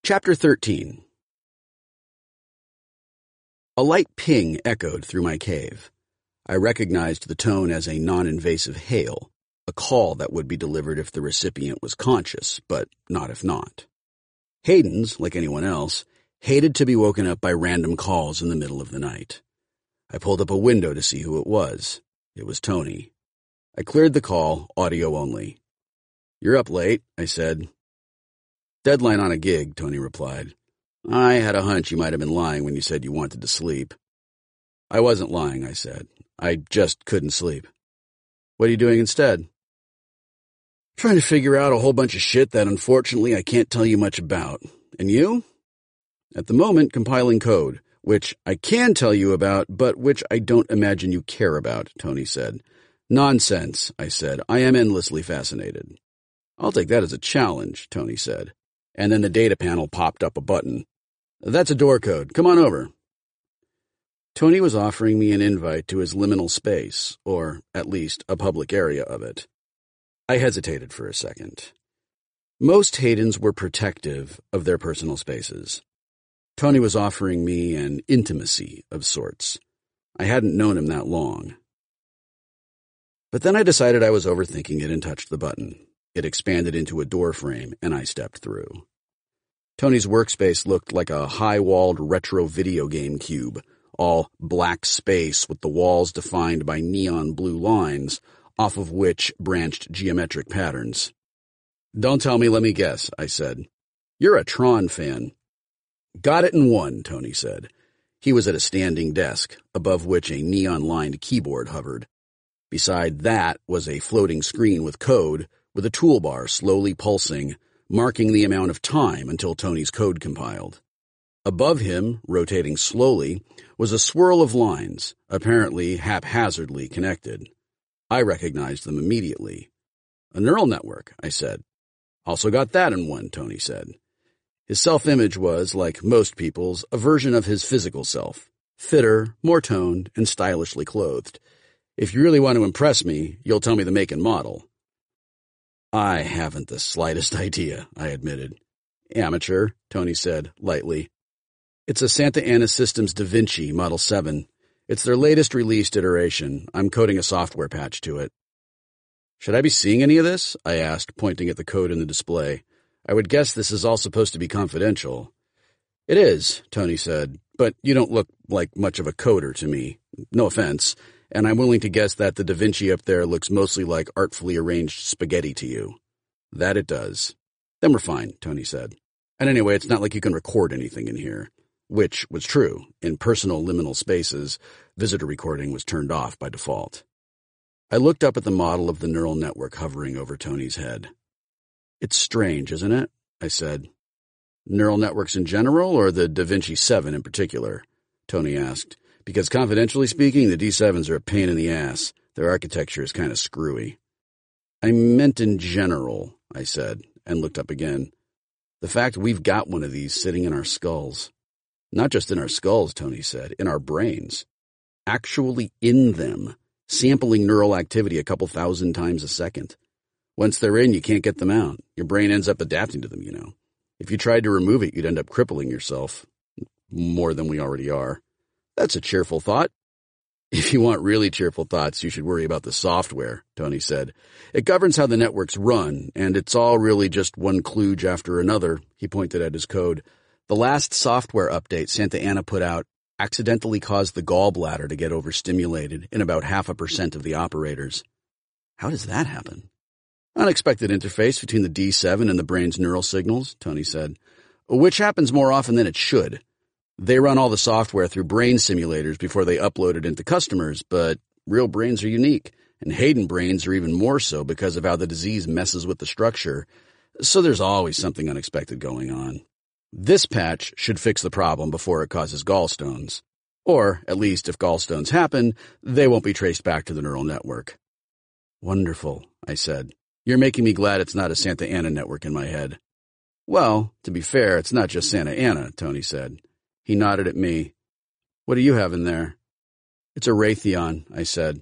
Chapter 13. A light ping echoed through my cave. I recognized the tone as a non-invasive hail, a call that would be delivered if the recipient was conscious, but not if not. Hayden's, like anyone else, hated to be woken up by random calls in the middle of the night. I pulled up a window to see who it was. It was Tony. I cleared the call, audio only. "You're up late," I said. "Deadline on a gig," Tony replied. "I had a hunch you might have been lying when you said you wanted to sleep." "I wasn't lying," I said. "I just couldn't sleep." "What are you doing instead?" "Trying to figure out a whole bunch of shit that unfortunately I can't tell you much about. And you?" "At the moment, compiling code, which I can tell you about, but which I don't imagine you care about," Tony said. "Nonsense," I said. "I am endlessly fascinated." "I'll take that as a challenge," Tony said. And then the data panel popped up a button. "That's a door code. Come on over." Tony was offering me an invite to his liminal space, or at least a public area of it. I hesitated for a second. Most Haydens were protective of their personal spaces. Tony was offering me an intimacy of sorts. I hadn't known him that long. But then I decided I was overthinking it and touched the button. It expanded into a door frame, and I stepped through. Tony's workspace looked like a high-walled retro video game cube, all black space with the walls defined by neon blue lines, off of which branched geometric patterns. "Don't tell me, let me guess," I said. "You're a Tron fan." "Got it in one," Tony said. He was at a standing desk, above which a neon-lined keyboard hovered. Beside that was a floating screen with code, with a toolbar slowly pulsing, marking the amount of time until Tony's code compiled. Above him, rotating slowly, was a swirl of lines, apparently haphazardly connected. I recognized them immediately. "A neural network," I said. "Also got that in one," Tony said. His self-image was, like most people's, a version of his physical self, fitter, more toned, and stylishly clothed. "If you really want to impress me, you'll tell me the make and model." "I haven't the slightest idea," I admitted. "Amateur," Tony said, lightly. "It's a Santa Ana Systems Da Vinci Model 7. It's their latest released iteration. I'm coding a software patch to it." "Should I be seeing any of this?" I asked, pointing at the code in the display. "I would guess this is all supposed to be confidential." "It is," Tony said, "but you don't look like much of a coder to me. No offense. And I'm willing to guess that the Da Vinci up there looks mostly like artfully arranged spaghetti to you." "That it does." "Then we're fine," Tony said. "And anyway, it's not like you can record anything in here." Which was true. In personal liminal spaces, visitor recording was turned off by default. I looked up at the model of the neural network hovering over Tony's head. "It's strange, isn't it?" I said. "Neural networks in general, or the Da Vinci 7 in particular?" Tony asked. "Because confidentially speaking, the D7s are a pain in the ass. Their architecture is kind of screwy." "I meant in general," I said, and looked up again. "The fact we've got one of these sitting in our skulls." "Not just in our skulls," Tony said, "in our brains. Actually in them, sampling neural activity a couple thousand times a second. Once they're in, you can't get them out. Your brain ends up adapting to them, you know. If you tried to remove it, you'd end up crippling yourself. More than we already are." "That's a cheerful thought." "If you want really cheerful thoughts, you should worry about the software," Tony said. "It governs how the networks run, and it's all really just one kludge after another." He pointed at his code. "The last software update Santa Ana put out accidentally caused the gallbladder to get overstimulated in about 0.5% of the operators." "How does that happen?" "Unexpected interface between the D7 and the brain's neural signals," Tony said. "Which happens more often than it should. They run all the software through brain simulators before they upload it into customers, but real brains are unique, and Hayden brains are even more so because of how the disease messes with the structure, so there's always something unexpected going on. This patch should fix the problem before it causes gallstones. Or, at least if gallstones happen, they won't be traced back to the neural network." "Wonderful," I said. "You're making me glad it's not a Santa Ana network in my head." "Well, to be fair, it's not just Santa Ana," Tony said. He nodded at me. "What do you have in there?" "It's a Raytheon," I said.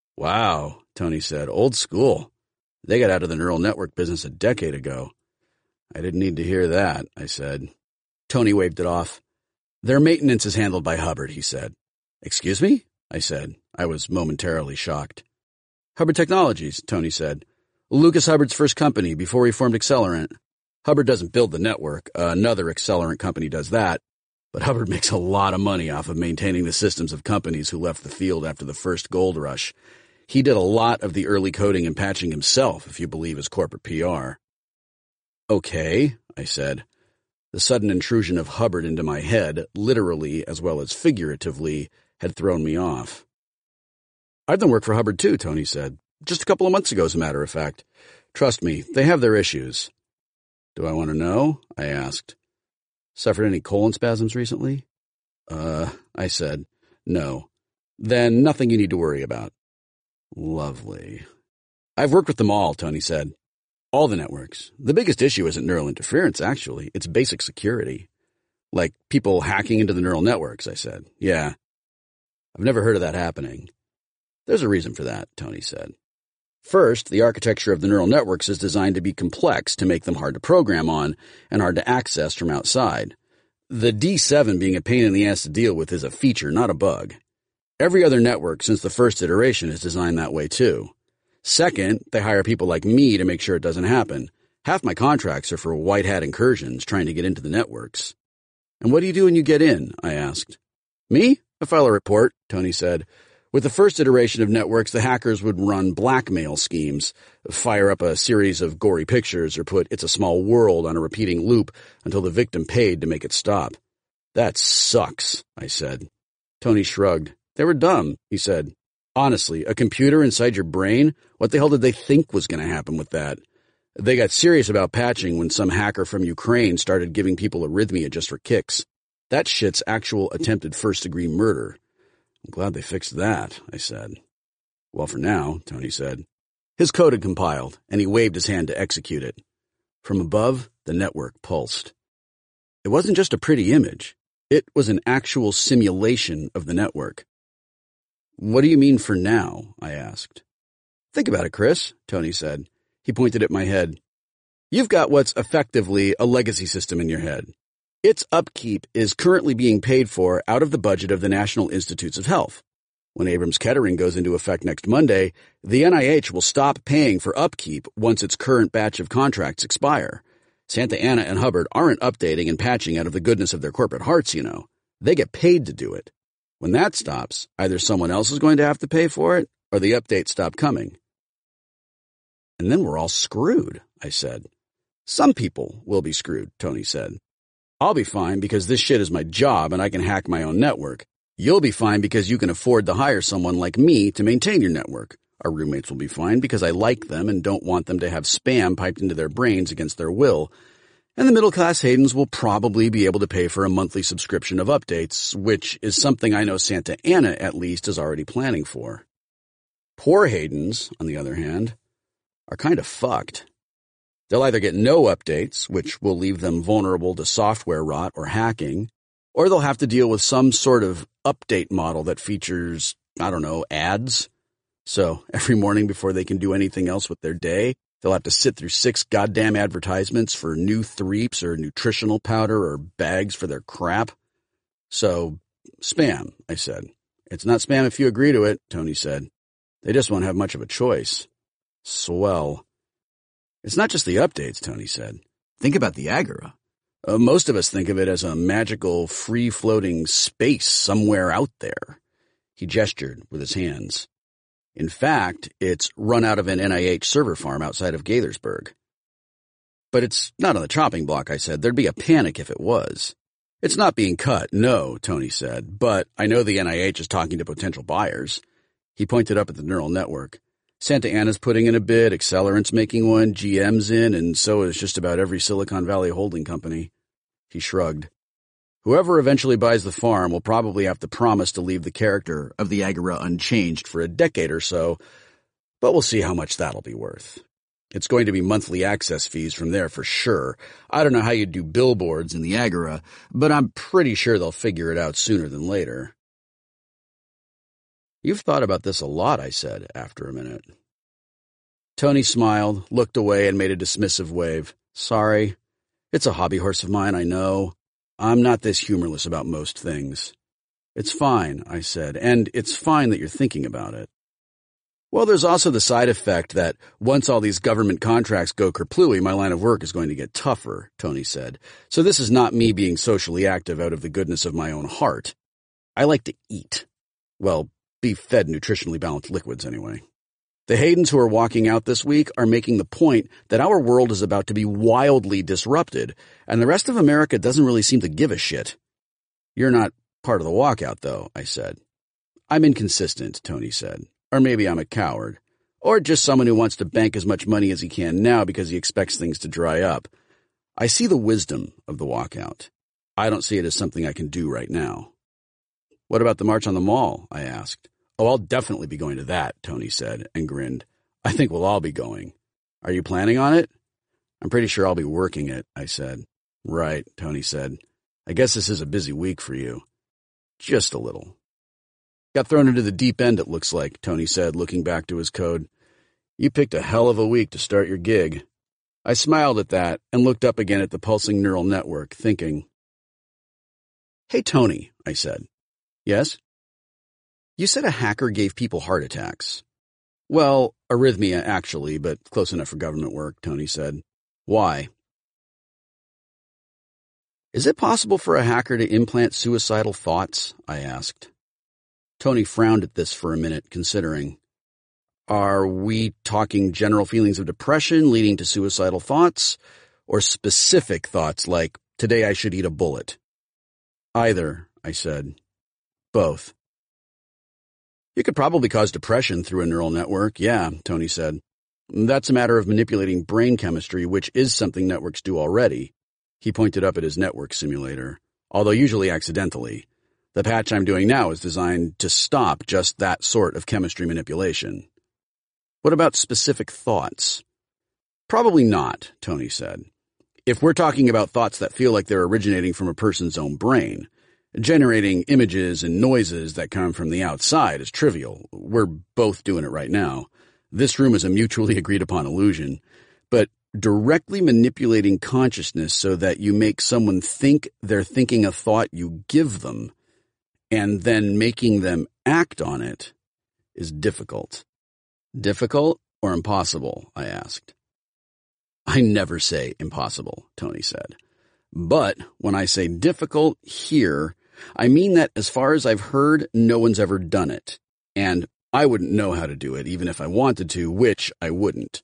"Wow," Tony said. "Old school. They got out of the neural network business a decade ago." "I didn't need to hear that," I said. Tony waved it off. Their maintenance is handled by Hubbard, he said. Excuse me? I said. I was momentarily shocked. Hubbard Technologies, Tony said. Lucas Hubbard's first company before he formed Accelerant. Hubbard doesn't build the network. Another Accelerant company does that. But Hubbard makes a lot of money off of maintaining the systems of companies who left the field after the first gold rush. He did a lot of the early coding and patching himself, if you believe his corporate PR. Okay, I said. The sudden intrusion of Hubbard into my head, literally as well as figuratively, had thrown me off. I've done work for Hubbard too, Tony said. Just a couple of months ago, as a matter of fact. Trust me, they have their issues. Do I want to know? I asked. Suffered any colon spasms recently? I said. No. Then nothing you need to worry about. Lovely. I've worked with them all, Tony said. All the networks. The biggest issue isn't neural interference, actually. It's basic security. Like people hacking into the neural networks, I said. Yeah. I've never heard of that happening. There's a reason for that, Tony said. First, the architecture of the neural networks is designed to be complex to make them hard to program on and hard to access from outside. The D7 being a pain in the ass to deal with is a feature, not a bug. Every other network since the first iteration is designed that way too. Second, they hire people like me to make sure it doesn't happen. Half my contracts are for white hat incursions trying to get into the networks. And what do you do when you get in? I asked. Me? I file a report, Tony said. With the first iteration of networks, the hackers would run blackmail schemes, fire up a series of gory pictures, or put It's a Small World on a repeating loop until the victim paid to make it stop. That sucks, I said. Tony shrugged. They were dumb, he said. Honestly, a computer inside your brain? What the hell did they think was going to happen with that? They got serious about patching when some hacker from Ukraine started giving people arrhythmia just for kicks. That shit's actual attempted first-degree murder. I'm glad they fixed that, I said. Well, for now, Tony said. His code had compiled, and he waved his hand to execute it. From above, the network pulsed. It wasn't just a pretty image. It was an actual simulation of the network. What do you mean for now? I asked. Think about it, Chris, Tony said. He pointed at my head. You've got what's effectively a legacy system in your head. Its upkeep is currently being paid for out of the budget of the National Institutes of Health. When Abrams-Kettering goes into effect next Monday, the NIH will stop paying for upkeep once its current batch of contracts expire. Santa Ana and Hubbard aren't updating and patching out of the goodness of their corporate hearts, you know. They get paid to do it. When that stops, either someone else is going to have to pay for it, or the updates stop coming. And then we're all screwed, I said. Some people will be screwed, Tony said. I'll be fine because this shit is my job and I can hack my own network. You'll be fine because you can afford to hire someone like me to maintain your network. Our roommates will be fine because I like them and don't want them to have spam piped into their brains against their will. And the middle-class Haydens will probably be able to pay for a monthly subscription of updates, which is something I know Santa Ana, at least, is already planning for. Poor Haydens, on the other hand, are kind of fucked. They'll either get no updates, which will leave them vulnerable to software rot or hacking, or they'll have to deal with some sort of update model that features, ads. So every morning before they can do anything else with their day, they'll have to sit through 6 goddamn advertisements for new threeps or nutritional powder or bags for their crap. So, spam, I said. It's not spam if you agree to it, Tony said. They just won't have much of a choice. Swell. It's not just the updates, Tony said. Think about the Agora. Most of us think of it as a magical, free-floating space somewhere out there. He gestured with his hands. In fact, it's run out of an NIH server farm outside of Gaithersburg. But it's not on the chopping block, I said. There'd be a panic if it was. It's not being cut, no, Tony said, but I know the NIH is talking to potential buyers. He pointed up at the neural network. Santa Ana's putting in a bid, Accelerant's making one, GM's in, and so is just about every Silicon Valley holding company. He shrugged. Whoever eventually buys the farm will probably have to promise to leave the character of the Agora unchanged for a decade or so, but we'll see how much that'll be worth. It's going to be monthly access fees from there for sure. I don't know how you do billboards in the Agora, but I'm pretty sure they'll figure it out sooner than later. You've thought about this a lot, I said, after a minute. Tony smiled, looked away, and made a dismissive wave. Sorry. It's a hobby horse of mine, I know. I'm not this humorless about most things. It's fine, I said, and it's fine that you're thinking about it. Well, there's also the side effect that once all these government contracts go kerplooey, my line of work is going to get tougher, Tony said. So this is not me being socially active out of the goodness of my own heart. I like to eat. Well, be fed nutritionally balanced liquids anyway. The Haydens who are walking out this week are making the point that our world is about to be wildly disrupted, and the rest of America doesn't really seem to give a shit. You're not part of the walkout, though, I said. I'm inconsistent, Tony said. Or maybe I'm a coward. Or just someone who wants to bank as much money as he can now because he expects things to dry up. I see the wisdom of the walkout. I don't see it as something I can do right now. What about the March on the Mall? I asked. Oh, I'll definitely be going to that, Tony said, and grinned. I think we'll all be going. Are you planning on it? I'm pretty sure I'll be working it, I said. Right, Tony said. I guess this is a busy week for you. Just a little. Got thrown into the deep end, it looks like, Tony said, looking back to his code. You picked a hell of a week to start your gig. I smiled at that and looked up again at the pulsing neural network, thinking. Hey, Tony, I said. Yes? You said a hacker gave people heart attacks. Well, arrhythmia, actually, but close enough for government work, Tony said. Why? Is it possible for a hacker to implant suicidal thoughts? I asked. Tony frowned at this for a minute, considering. Are we talking general feelings of depression leading to suicidal thoughts, or specific thoughts like, today I should eat a bullet? Either, I said. Both. You could probably cause depression through a neural network, yeah, Tony said. That's a matter of manipulating brain chemistry, which is something networks do already. He pointed up at his network simulator, although usually accidentally. The patch I'm doing now is designed to stop just that sort of chemistry manipulation. What about specific thoughts? Probably not, Tony said. If we're talking about thoughts that feel like they're originating from a person's own brain, generating images and noises that come from the outside is trivial. We're both doing it right now. This room is a mutually agreed upon illusion. But directly manipulating consciousness so that you make someone think they're thinking a thought you give them, and then making them act on it, is difficult. Difficult or impossible? I asked. I never say impossible, Tony said. But when I say difficult here, I mean that as far as I've heard, no one's ever done it. And I wouldn't know how to do it, even if I wanted to, which I wouldn't.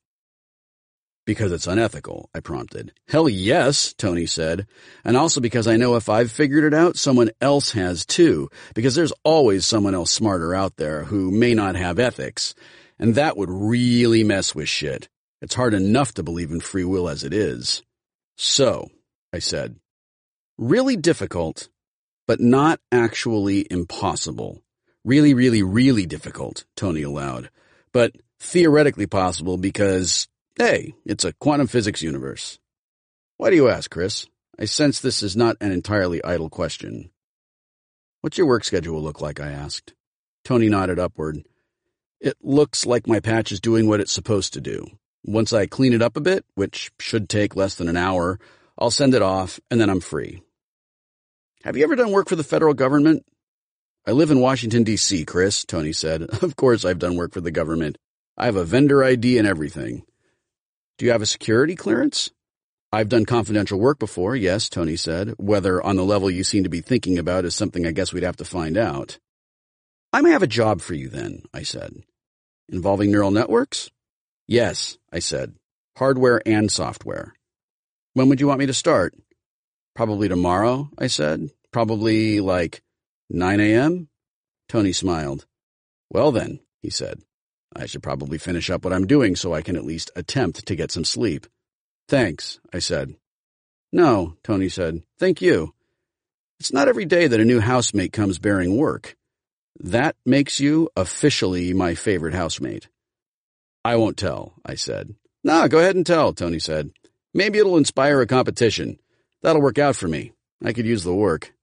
Because it's unethical, I prompted. Hell yes, Tony said. And also because I know if I've figured it out, someone else has too. Because there's always someone else smarter out there who may not have ethics. And that would really mess with shit. It's hard enough to believe in free will as it is. So, I said, really difficult, but not actually impossible. Really, really, really difficult, Tony allowed. But theoretically possible because, hey, it's a quantum physics universe. Why do you ask, Chris? I sense this is not an entirely idle question. What's your work schedule look like, I asked. Tony nodded upward. It looks like my patch is doing what it's supposed to do. Once I clean it up a bit, which should take less than an hour, I'll send it off, and then I'm free. Have you ever done work for the federal government? I live in Washington, D.C., Chris, Tony said. Of course I've done work for the government. I have a vendor ID and everything. Do you have a security clearance? I've done confidential work before, yes, Tony said. Whether on the level you seem to be thinking about is something I guess we'd have to find out. I may have a job for you then, I said. Involving neural networks? Yes, I said. Hardware and software. When would you want me to start? Probably tomorrow, I said. Probably like 9 a.m.? Tony smiled. Well then, he said. I should probably finish up what I'm doing so I can at least attempt to get some sleep. Thanks, I said. No, Tony said. Thank you. It's not every day that a new housemate comes bearing work. That makes you officially my favorite housemate. I won't tell, I said. No, go ahead and tell, Tony said. Maybe it'll inspire a competition. That'll work out for me. I could use the work.